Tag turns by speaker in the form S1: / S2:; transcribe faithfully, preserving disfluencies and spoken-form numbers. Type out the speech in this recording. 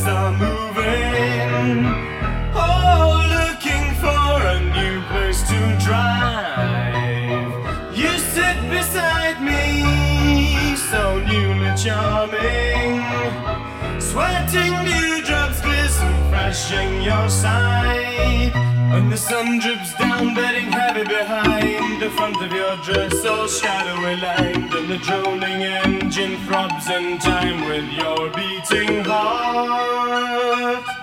S1: lights are moving, all looking for a new place to drive. You sit beside me, so newly charming, sweating dewdrops glisten fresh in your side. When the sun drips down, bedding heavy behind the front of your dress, all shadowy lined, and the droning engine throbs in time with your beating heart.